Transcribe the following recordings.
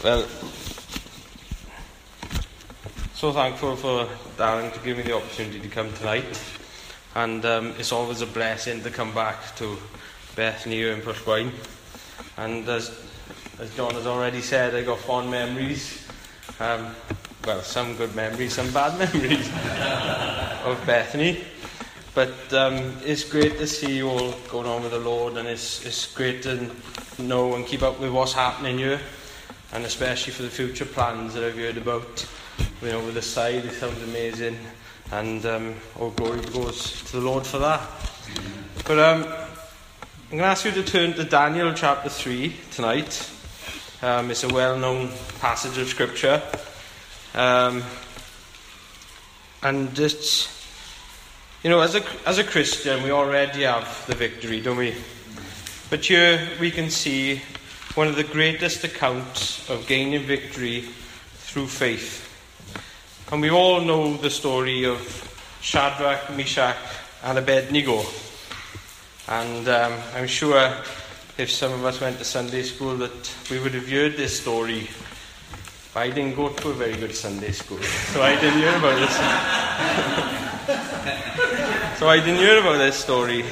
Well, so thankful for Darren to give me the opportunity to come tonight, and it's always a blessing to come back to Bethany here in Pushwine. And as John has already said, I got fond memories. Well, some good memories, some bad memories of Bethany. But it's great to see you all going on with the Lord, and it's great to know and keep up with what's happening here, and especially for the future plans that I've heard about. You know, with the side, it sounds amazing, and all glory goes to the Lord for that. But I'm going to ask you to turn to Daniel chapter 3 tonight. It's a well-known passage of Scripture, and it's, you know, as a Christian, we already have the victory, don't we? But here we can see one of the greatest accounts of gaining victory through faith. And we all know the story of Shadrach, Meshach, and Abednego. And I'm sure if some of us went to Sunday school that we would have heard this story. I didn't go to a very good Sunday school, so I didn't hear about this story.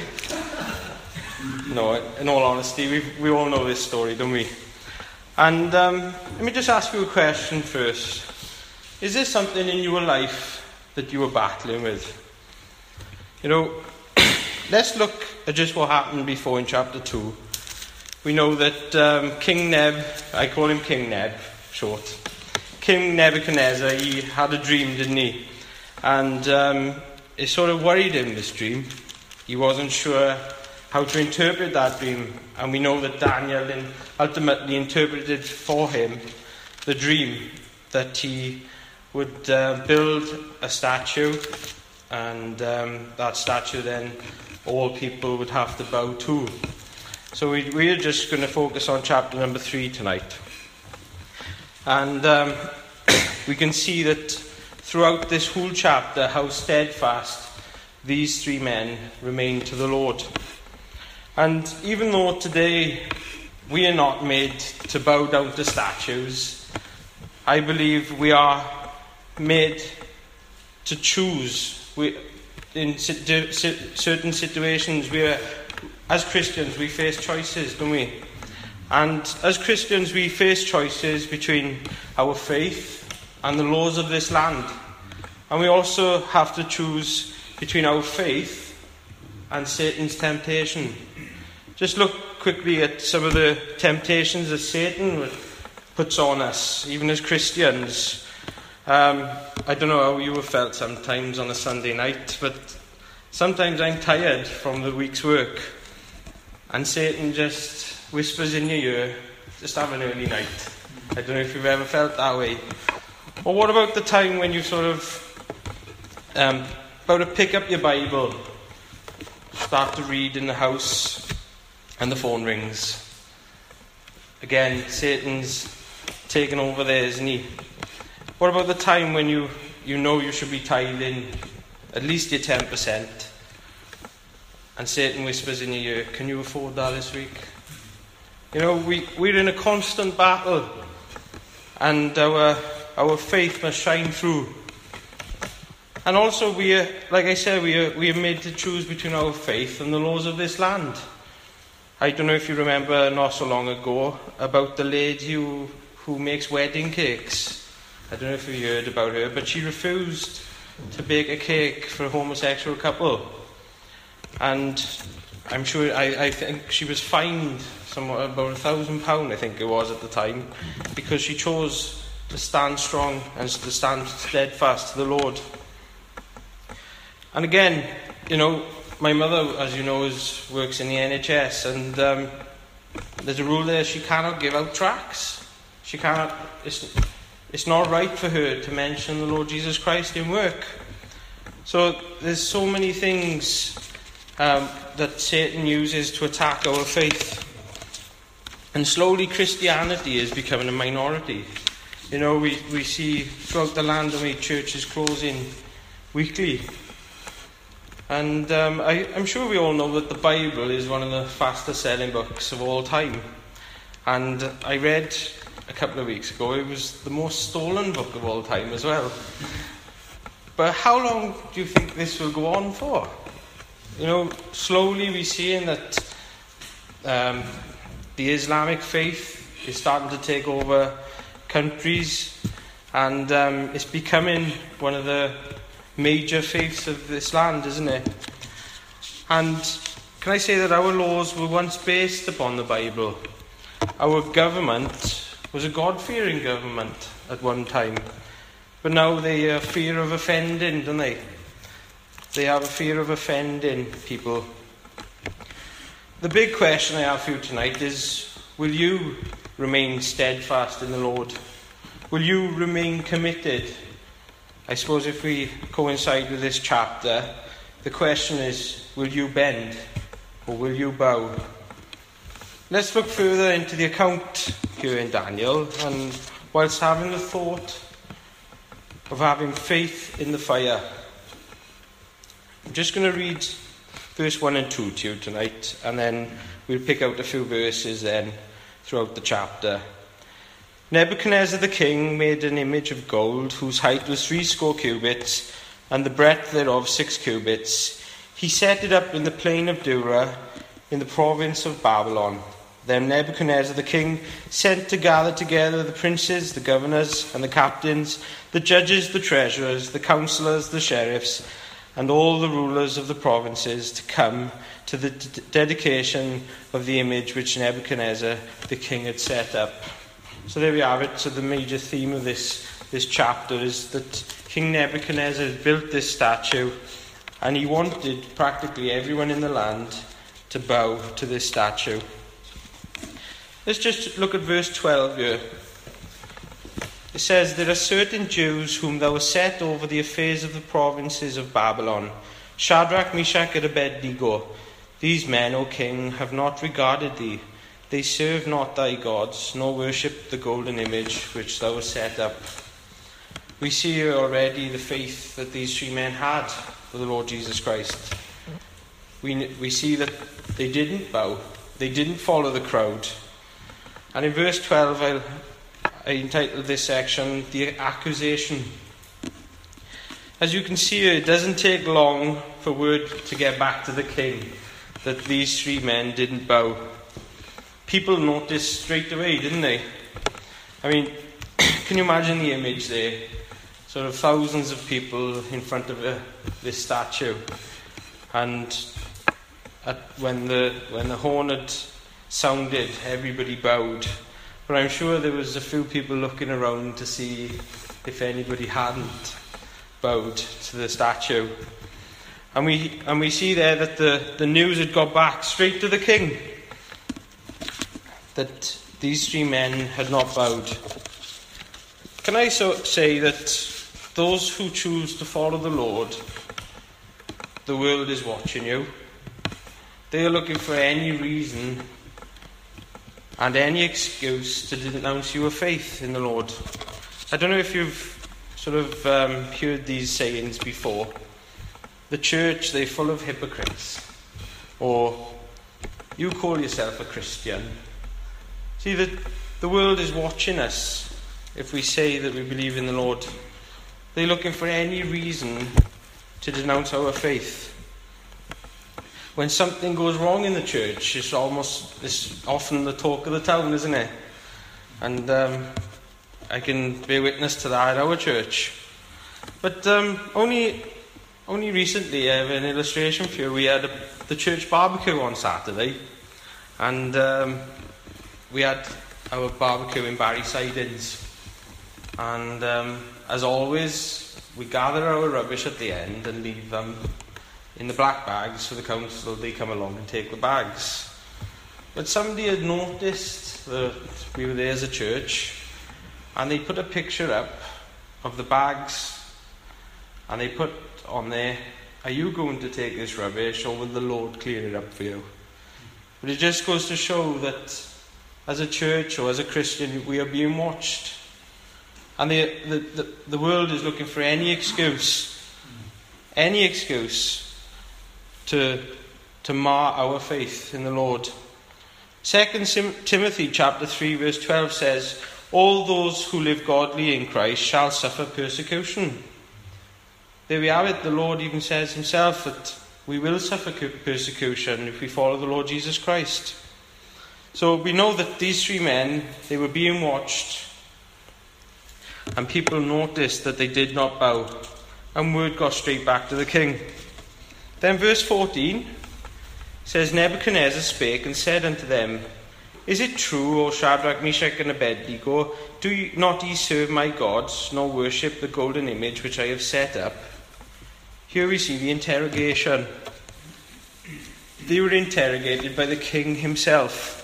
No, in all honesty, we all know this story, don't we? And let me just ask you a question first. Is there something in your life that you were battling with? You know, let's look at just what happened before in chapter 2. We know that King Neb, I call him King Neb, short. King Nebuchadnezzar, he had a dream, didn't he? And it sort of worried him, this dream. He wasn't sure how to interpret that dream. And we know that Daniel ultimately interpreted for him the dream, that he would build a statue, and that statue then all people would have to bow to. So we're just going to focus on chapter number 3 tonight. And we can see that throughout this whole chapter how steadfast these 3 men remained to the Lord. And even though today we are not made to bow down to statues, I believe we are made to choose. In certain situations, as Christians, we face choices, don't we? And as Christians, we face choices between our faith and the laws of this land. And we also have to choose between our faith and Satan's temptation. Just look quickly at some of the temptations that Satan puts on us, even as Christians. I don't know how you have felt sometimes on a Sunday night, but sometimes I'm tired from the week's work, and Satan just whispers in your ear, just have an early night. I don't know if you've ever felt that way. Or what about the time when you sort of about to pick up your Bible, start to read in the house, and the phone rings. Again, Satan's taken over there, isn't he? What about the time when you know you should be tithing at least your 10%, and Satan whispers in your ear, can you afford that this week? You know, we're in a constant battle, and our faith must shine through. And also, like I said, we are made to choose between our faith and the laws of this land. I don't know if you remember not so long ago about the lady who makes wedding cakes. I don't know if you heard about her, but she refused to bake a cake for a homosexual couple. And I'm sure, I think she was fined somewhat about £1,000, I think it was at the time, because she chose to stand strong and to stand steadfast to the Lord. And again, you know, my mother, as you know, works in the NHS, and there's a rule there: she cannot give out tracts. She cannot. It's not right for her to mention the Lord Jesus Christ in work. So there's so many things that Satan uses to attack our faith, and slowly Christianity is becoming a minority. You know, we see throughout the land, churches closing weekly. And I'm sure we all know that the Bible is one of the fastest selling books of all time. And I read a couple of weeks ago, it was the most stolen book of all time as well. But how long do you think this will go on for? Slowly we're seeing that the Islamic faith is starting to take over countries, and it's becoming one of the major faiths of this land, isn't it? And can I say that our laws were once based upon the Bible? Our government was a God-fearing government at one time, but now they have fear of offending, don't they? They have a fear of offending people. The big question I have for you tonight is, will you remain steadfast in the Lord? Will you remain committed? I suppose if we coincide with this chapter, the question is, will you bend or will you bow? Let's look further into the account here in Daniel, and whilst having the thought of having faith in the fire, I'm just going to read verse 1 and 2 to you tonight, and then we'll pick out a few verses then throughout the chapter. Nebuchadnezzar the king made an image of gold, whose height was 70 cubits, and the breadth thereof 6 cubits. He set it up in the plain of Dura, in the province of Babylon. Then Nebuchadnezzar the king sent to gather together the princes, the governors, and the captains, the judges, the treasurers, the councillors, the sheriffs, and all the rulers of the provinces to come to the dedication of the image which Nebuchadnezzar the king had set up. So there we have it. So the major theme of this chapter is that King Nebuchadnezzar had built this statue, and he wanted practically everyone in the land to bow to this statue. Let's just look at verse 12 here. It says, "There are certain Jews whom thou hast set over the affairs of the provinces of Babylon, Shadrach, Meshach, and Abednego. These men, O king, have not regarded thee. They serve not thy gods, nor worship the golden image which thou hast set up." We see here already the faith that these three men had for the Lord Jesus Christ. We see that they didn't bow. They didn't follow the crowd. And in verse 12, I entitled this section, "The Accusation." As you can see here, it doesn't take long for word to get back to the king that these three men didn't bow. People noticed straight away, didn't they? I mean, can you imagine the image there? Sort of thousands of people in front of this statue. And when the horn had sounded, everybody bowed. But I'm sure there was a few people looking around to see if anybody hadn't bowed to the statue. And we see there that the news had got back straight to the king that these three men had not bowed. Can I say that those who choose to follow the Lord, the world is watching you. They are looking for any reason and any excuse to denounce your faith in the Lord. I don't know if you've sort of heard these sayings before. The church, they're full of hypocrites. Or, you call yourself a Christian. See, the world is watching us if we say that we believe in the Lord. They're looking for any reason to denounce our faith. When something goes wrong in the church, it's often the talk of the town, isn't it? And I can bear witness to that at our church. But only recently, I have an illustration for you. We had the church barbecue on Saturday, and we had our barbecue in Barry Sidings. And as always, we gather our rubbish at the end and leave them in the black bags for the council. They come along and take the bags. But somebody had noticed that we were there as a church, and they put a picture up of the bags, and they put on there, "Are you going to take this rubbish, or will the Lord clear it up for you?" But it just goes to show that as a church or as a Christian, we are being watched. And the world is looking for any excuse to mar our faith in the Lord. 2 Timothy chapter 3 verse 12 says, all those who live godly in Christ shall suffer persecution. There we have it. The Lord even says himself that we will suffer persecution if we follow the Lord Jesus Christ. So we know that these three men, they were being watched, and people noticed that they did not bow, and word got straight back to the king. Then verse 14 says, Nebuchadnezzar spake and said unto them, Is it true, O Shadrach, Meshach, and Abednego, do not ye serve my gods, nor worship the golden image which I have set up? Here we see the interrogation. They were interrogated by the king himself.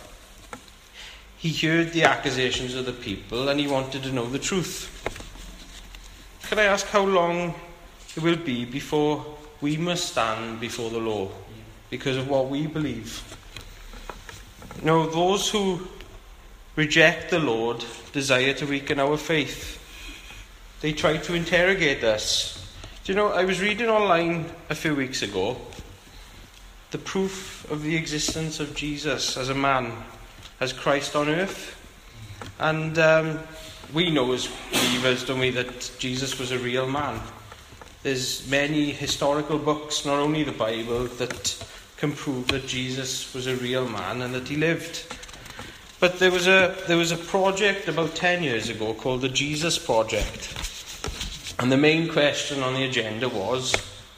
He heard the accusations of the people and he wanted to know the truth. Can I ask how long it will be before we must stand before the law because of what we believe? No, those who reject the Lord desire to weaken our faith. They try to interrogate us. Do you know, I was reading online a few weeks ago the proof of the existence of Jesus as a man, as Christ on earth. And we know as believers, don't we, that Jesus was a real man. There's many historical books, not only the Bible, that can prove that Jesus was a real man and that he lived. But there was a project about 10 years ago called the Jesus Project. And the main question on the agenda was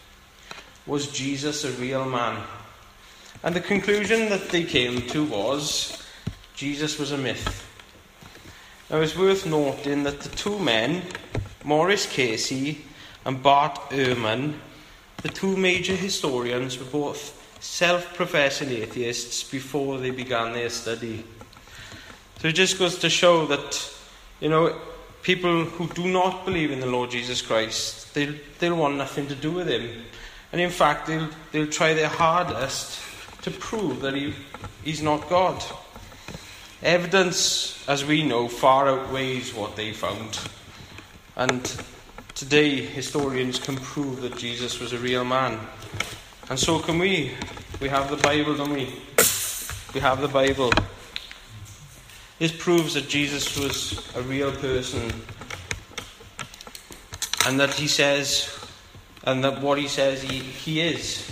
Jesus a real man? And the conclusion that they came to was Jesus was a myth. Now it's worth noting that the two men, Maurice Casey and Bart Ehrman, the two major historians, were both self-professing atheists before they began their study. So it just goes to show that, you know, people who do not believe in the Lord Jesus Christ, they'll want nothing to do with him. And in fact, they'll try their hardest to prove that he's not God. Evidence, as we know, far outweighs what they found. And today, historians can prove that Jesus was a real man. And so can we. We have the Bible, don't we? We have the Bible. This proves that Jesus was a real person. And that he says, and that what he says he is.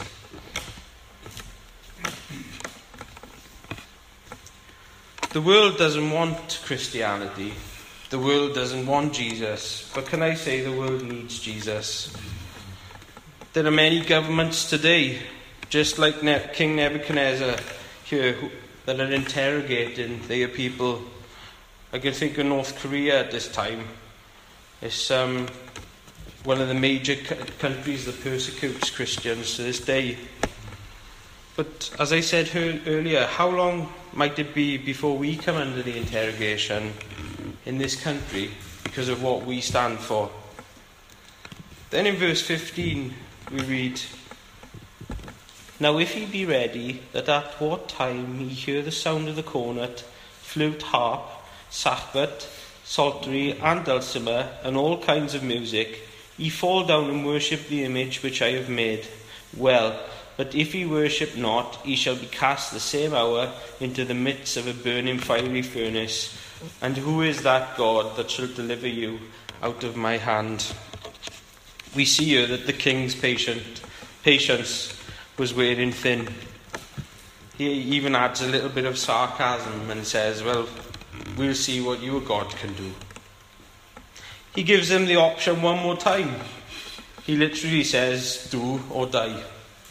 The world doesn't want Christianity. The world doesn't want Jesus. But can I say the world needs Jesus? There are many governments today, just like King Nebuchadnezzar here, that are interrogating their people. I can think of North Korea at this time. It's one of the major countries that persecutes Christians to this day. But as I said earlier, how long might it be before we come under the interrogation in this country because of what we stand for? Then in verse 15 we read, Now if ye be ready, that at what time ye hear the sound of the cornet, flute, harp, sackbut, psaltery, and dulcimer, and all kinds of music, ye fall down and worship the image which I have made. Well, but if ye worship not, ye shall be cast the same hour into the midst of a burning fiery furnace. And who is that God that shall deliver you out of my hand? We see here that the king's patience was wearing thin. He even adds a little bit of sarcasm and says, well, we'll see what your God can do. He gives them the option one more time. He literally says, do or die.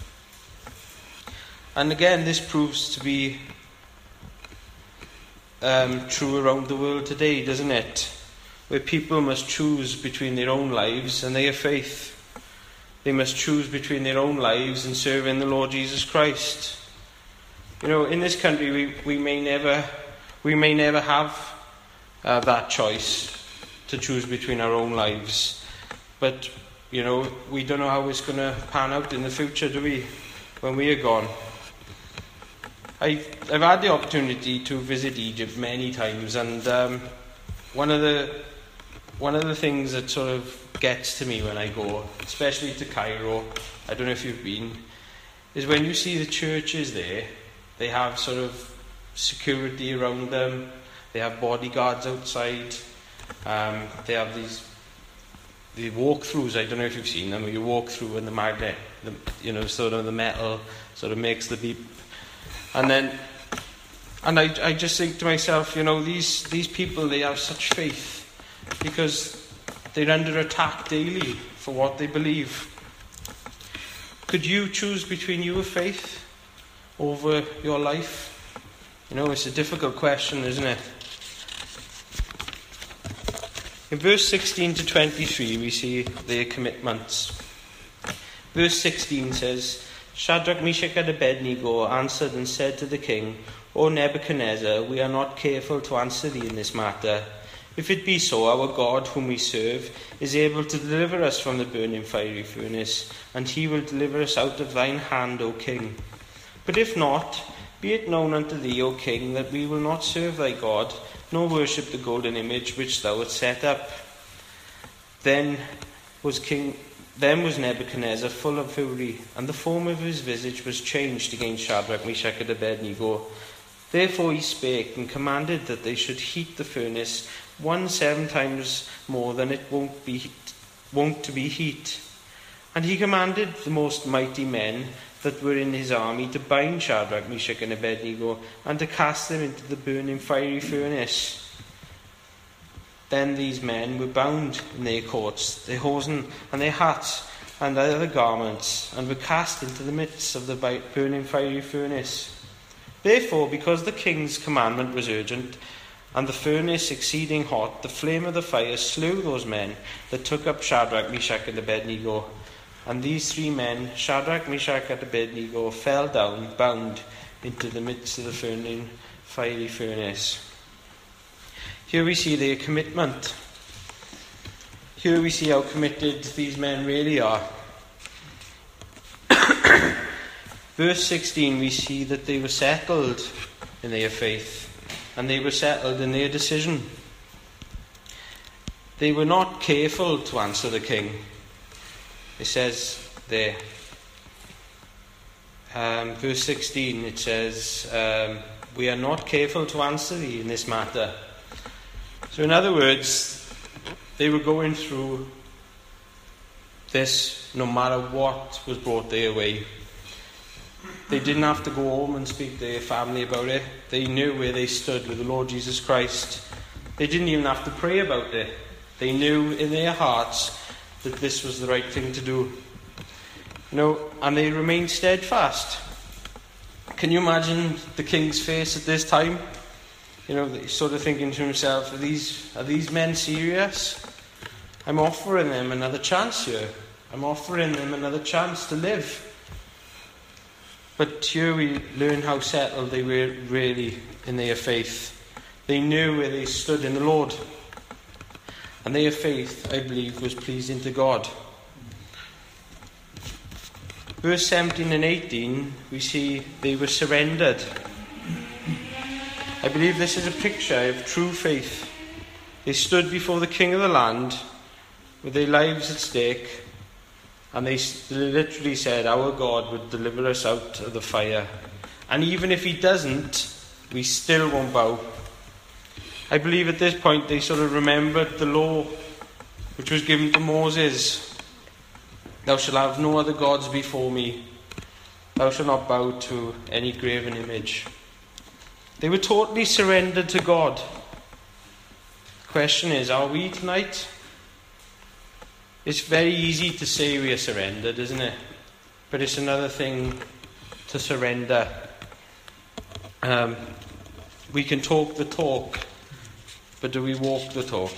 And again, this proves to be true around the world today, doesn't it? Where people must choose between their own lives and their faith. They must choose between their own lives and serving the Lord Jesus Christ. You know, in this country, we may never have that choice to choose between our own lives. But, you know, we don't know how it's going to pan out in the future, do we? When we are gone. I've had the opportunity to visit Egypt many times, and one of the things that sort of gets to me when I go, especially to Cairo, I don't know if you've been, is when you see the churches there, they have sort of security around them, They have bodyguards outside. They have these walkthroughs. I don't know if you've seen them, where you walk through and the magnet, sort of the metal sort of makes the beep. And I just think to myself, these people, they have such faith because they're under attack daily for what they believe. Could you choose between your faith over your life? It's a difficult question, isn't it? In verse 16 to 23, we see their commitments. Verse 16 says, Shadrach, Meshach, and Abednego answered and said to the king, O Nebuchadnezzar, we are not careful to answer thee in this matter. If it be so, our God, whom we serve, is able to deliver us from the burning fiery furnace, and he will deliver us out of thine hand, O king. But if not, be it known unto thee, O king, that we will not serve thy God, nor worship the golden image which thou hast set up. Then was Nebuchadnezzar full of fury, and the form of his visage was changed against Shadrach, Meshach, and Abednego. Therefore he spake and commanded that they should heat the furnace 7 times more than it wont to be heat. And he commanded the most mighty men that were in his army to bind Shadrach, Meshach, and Abednego, and to cast them into the burning fiery furnace. Then these men were bound in their coats, their hosen, and their hats, and their other garments, and were cast into the midst of the burning fiery furnace. Therefore, because the king's commandment was urgent, and the furnace exceeding hot, the flame of the fire slew those men that took up Shadrach, Meshach, and Abednego. And these 3 men, Shadrach, Meshach, and Abednego, fell down, bound into the midst of the burning fiery furnace. Here we see their commitment. Here we see how committed these men really are. Verse 16, we see that they were settled in their faith, and they were settled in their decision. They were not careful to answer the king. It says there, verse 16, it says, we are not careful to answer thee in this matter. So in other words, they were going through this no matter what was brought their way. They didn't have to go home and speak to their family about it. They knew where they stood with the Lord Jesus Christ. They didn't even have to pray about it. They knew in their hearts that this was the right thing to do. And they remained steadfast. Can you imagine the king's face at this time? He's sort of thinking to himself, are these men serious? I'm offering them another chance here. I'm offering them another chance to live. But here we learn how settled they were really in their faith. They knew where they stood in the Lord. And their faith, I believe, was pleasing to God. Verse 17 and 18, we see they were surrendered. I believe this is a picture of true faith. They stood before the king of the land with their lives at stake, and they literally said, our God would deliver us out of the fire. And even if he doesn't, we still won't bow. I believe at this point they sort of remembered the law which was given to Moses. Thou shalt have no other gods before me. Thou shalt not bow to any graven image. They were totally surrendered to God. The question is, are we tonight? It's very easy to say we are surrendered, isn't it? But it's another thing to surrender. We can talk the talk, but do we walk the talk?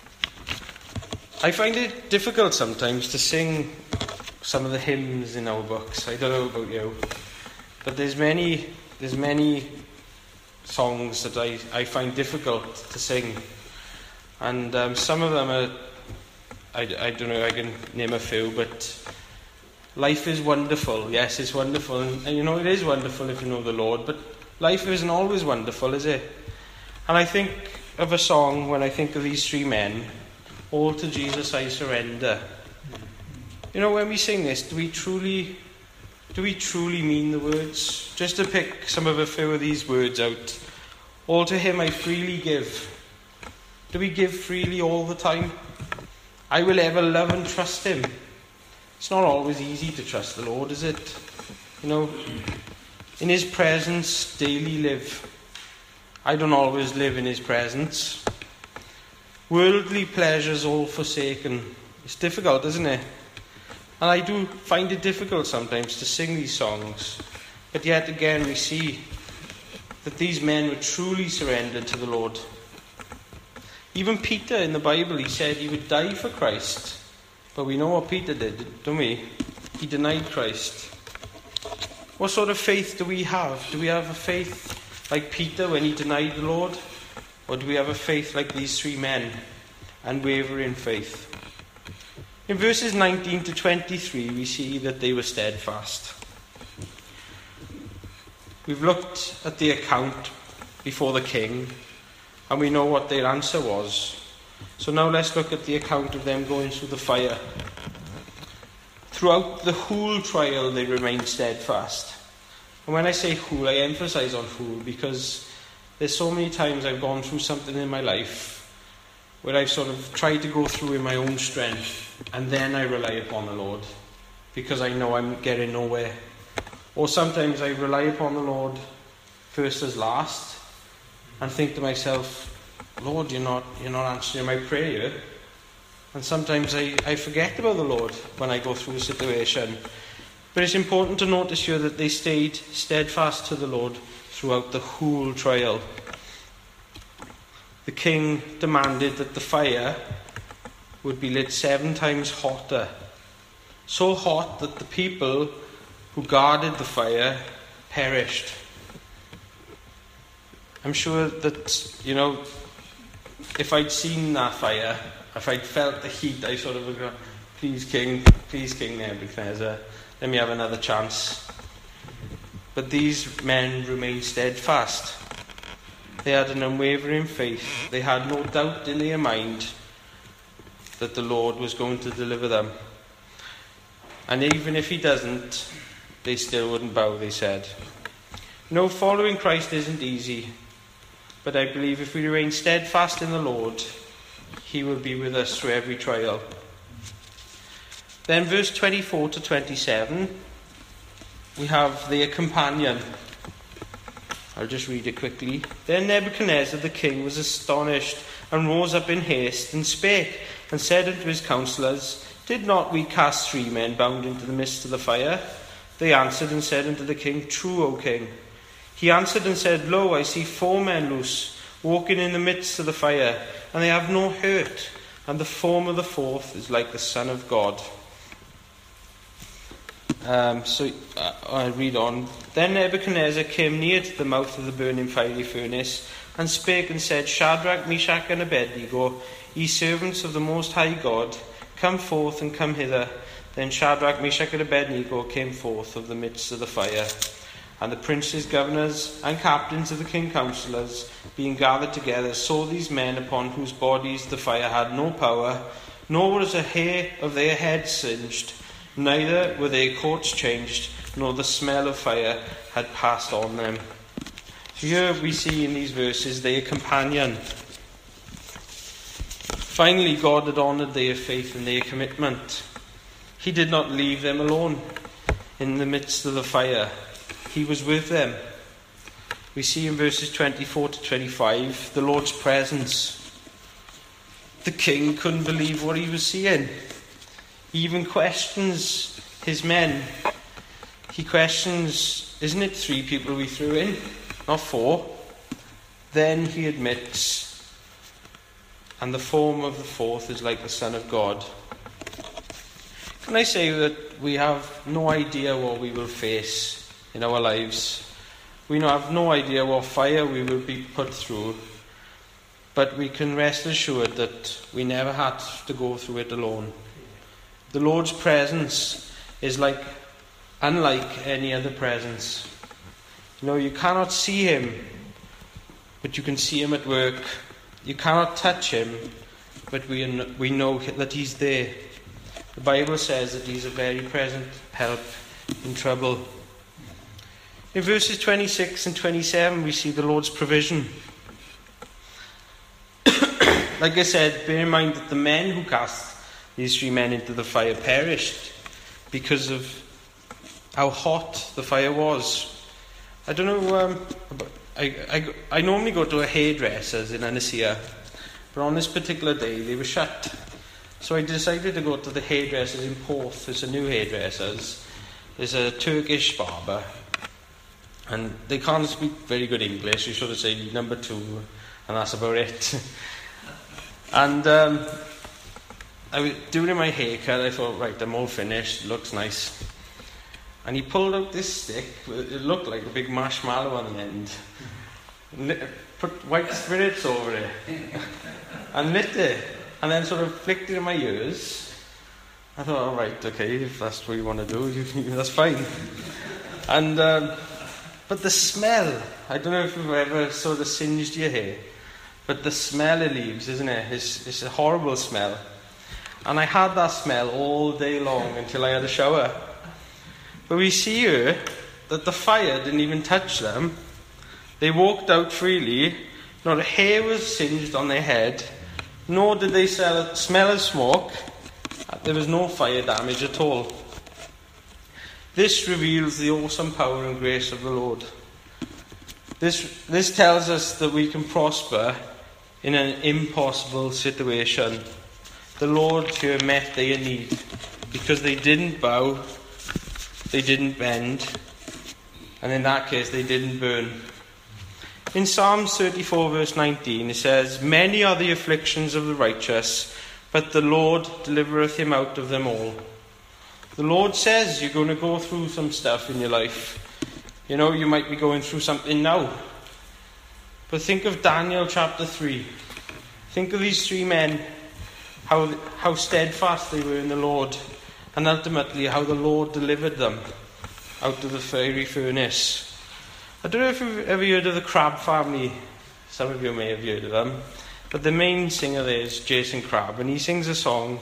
I find it difficult sometimes to sing some of the hymns in our books. I don't know about you, but there's many songs that I find difficult to sing, and some of them are, I don't know, I can name a few, but life is wonderful. Yes, it's wonderful, and it is wonderful if you know the Lord, but life isn't always wonderful, is it? And I think of a song when I think of these 3 men, all to Jesus I surrender. When we sing this, do we truly mean the words? Just to pick some of a few of these words out. All to him I freely give. Do we give freely all the time? I will ever love and trust him. It's not always easy to trust the Lord, is it? In his presence daily live. I don't always live in his presence. Worldly pleasures all forsaken. It's difficult, isn't it? And I do find it difficult sometimes to sing these songs. But yet again we see that these men were truly surrendered to the Lord. Even Peter in the Bible, he said he would die for Christ. But we know what Peter did, don't we? He denied Christ. What sort of faith do we have? Do we have a faith like Peter when he denied the Lord? Or do we have a faith like these three men, unwavering faith? In verses 19 to 23, we see that they were steadfast. We've looked at the account before the king, and we know what their answer was. So now let's look at the account of them going through the fire. Throughout the whole trial, they remained steadfast. And when I say whole, I emphasize on whole, because there's so many times I've gone through something in my life where I've sort of tried to go through in my own strength, and then I rely upon the Lord, because I know I'm getting nowhere. Or sometimes I rely upon the Lord first as last, and think to myself, Lord, you're not answering my prayer. And sometimes I forget about the Lord when I go through a situation. But it's important to notice here that they stayed steadfast to the Lord throughout the whole trial. The king demanded that the fire would be lit 7 times hotter. So hot that the people who guarded the fire perished. I'm sure that, if I'd seen that fire, if I'd felt the heat, I sort of would go, please King Nebuchadnezzar, let me have another chance. But these men remained steadfast. They had an unwavering faith. They had no doubt in their mind that the Lord was going to deliver them. And even if he doesn't, they still wouldn't bow, they said. Following Christ isn't easy. But I believe if we remain steadfast in the Lord, he will be with us through every trial. Then verse 24 to 27, we have their companion. I'll just read it quickly. Then Nebuchadnezzar the king was astonished, and rose up in haste, and spake, and said unto his counselors, Did not we cast 3 men bound into the midst of the fire? They answered and said unto the king, True, O king. He answered and said, Lo, I see 4 men loose, walking in the midst of the fire, and they have no hurt, and the form of the 4th is like the Son of God. I read on. Then Nebuchadnezzar came near to the mouth of the burning fiery furnace, and spake and said, Shadrach, Meshach, and Abednego, ye servants of the Most High God, come forth and come hither. Then Shadrach, Meshach, and Abednego came forth of the midst of the fire. And the princes, governors, and captains of the king's counselors, being gathered together, saw these men upon whose bodies the fire had no power, nor was a hair of their heads singed, neither were their coats changed, nor the smell of fire had passed on them. So here we see in these verses their companion. Finally, God had honoured their faith and their commitment. He did not leave them alone in the midst of the fire. He was with them. We see in verses 24 to 25 the Lord's presence. The king couldn't believe what he was seeing. He even questions his men. He questions, isn't it 3 people we threw in? Not 4. Then he admits, and the form of the 4th is like the Son of God. Can I say that we have no idea what we will face in our lives? We have no idea what fire we will be put through, but we can rest assured that we never had to go through it alone. The Lord's presence is unlike any other presence. You cannot see him, but you can see him at work. You cannot touch him, but we know that he's there. The Bible says that he's a very present help in trouble. In verses 26 and 27 we see the Lord's provision. like I said, bear in mind that the men who cast these 3 men into the fire perished because of how hot the fire was. I don't know, I normally go to a hairdresser's in Annecia, but on this particular day they were shut. So I decided to go to the hairdresser's in Porth. It's a new hairdresser's. It's a Turkish barber. And they can't speak very good English. You sort of say number 2, and that's about it. And I was doing my haircut. I thought, right, I'm all finished. It looks nice. And he pulled out this stick. It looked like a big marshmallow on the end. Put white spirits over it. And lit it. And then sort of flicked it in my ears. I thought, all right, okay, if that's what you want to do, that's fine. And but the smell, I don't know if you've ever sort of singed your hair, but the smell it leaves, isn't it? It's a horrible smell. And I had that smell all day long until I had a shower. But we see here that the fire didn't even touch them. They walked out freely. Not a hair was singed on their head, nor did they smell of smoke. There was no fire damage at all. This reveals the awesome power and grace of the Lord. This tells us that we can prosper in an impossible situation. The Lord here met their need because they didn't bow, they didn't bend, and in that case they didn't burn. In Psalms 34 verse 19 it says, "Many are the afflictions of the righteous, but the Lord delivereth him out of them all." The Lord says you're going to go through some stuff in your life. You know, you might be going through something now. But think of Daniel chapter 3. Think of these 3 men, how steadfast they were in the Lord, and ultimately how the Lord delivered them out of the fiery furnace. I don't know if you've ever heard of the Crabb family. Some of you may have heard of them. But the main singer there is Jason Crabb, and he sings a song,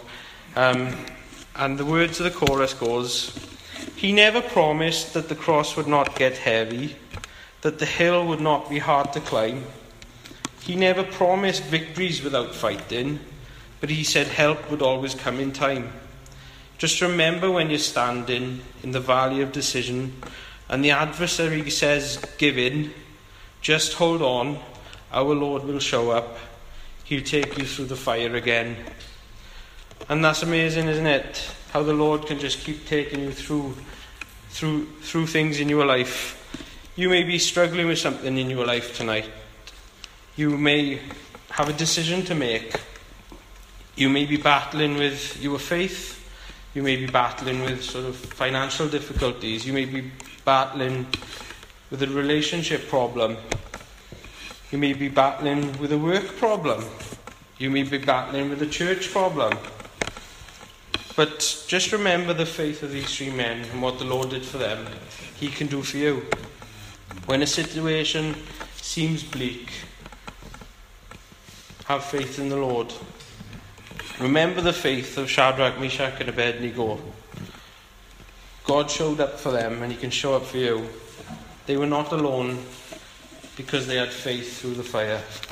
and the words of the chorus goes, "He never promised that the cross would not get heavy, that the hill would not be hard to climb. He never promised victories without fighting, but he said help would always come in time. Just remember when you're standing in the valley of decision and the adversary says give in, just hold on, our Lord will show up. He'll take you through the fire again." And that's amazing, isn't it? How the Lord can just keep taking you through things in your life. You may be struggling with something in your life tonight. You may have a decision to make. You may be battling with your faith. You may be battling with sort of financial difficulties. You may be battling with a relationship problem. You may be battling with a work problem. You may be battling with a church problem. But just remember the faith of these 3 men and what the Lord did for them. He can do for you. When a situation seems bleak, have faith in the Lord. Remember the faith of Shadrach, Meshach and Abednego. God showed up for them, and he can show up for you. They were not alone because they had faith through the fire.